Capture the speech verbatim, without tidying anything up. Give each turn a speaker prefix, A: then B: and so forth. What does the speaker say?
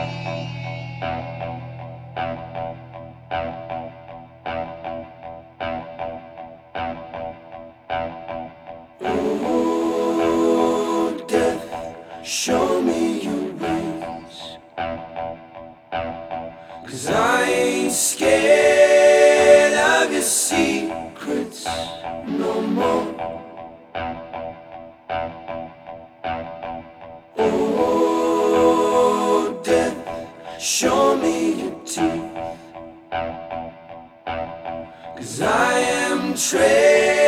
A: Oh, death, show me your ways, 'cause I ain't scared of your secrets no more. Oh, death, show me your teeth, 'cause I am trained